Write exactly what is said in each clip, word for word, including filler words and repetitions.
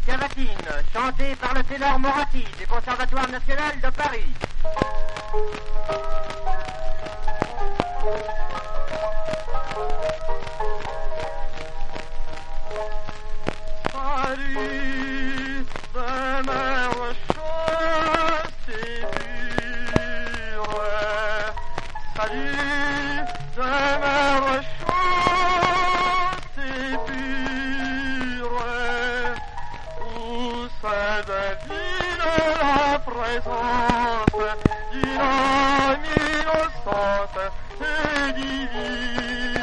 Cavatine, chantée par le ténor Moratti du Conservatoire national de Paris. Salut de mer chaste et pure, salut de mer chaste et pure, où se devine la présence d'une âme innocente et divine.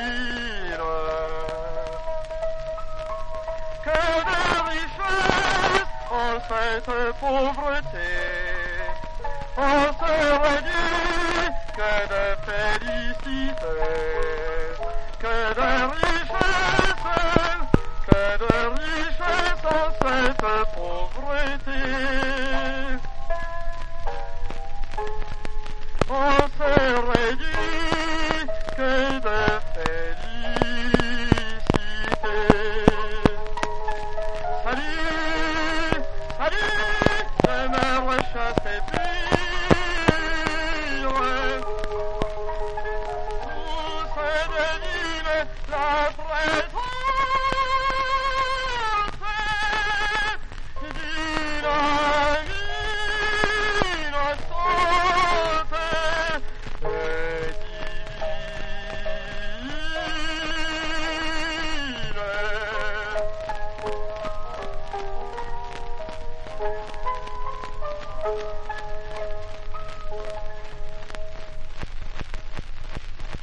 Que de richesse en cette pauvreté, on serait dit que de félicité, que de richesse, que de richesse en cette pauvreté. On serait dit que de félicité. Salut, salut, de mer chaste et pure, où se devine la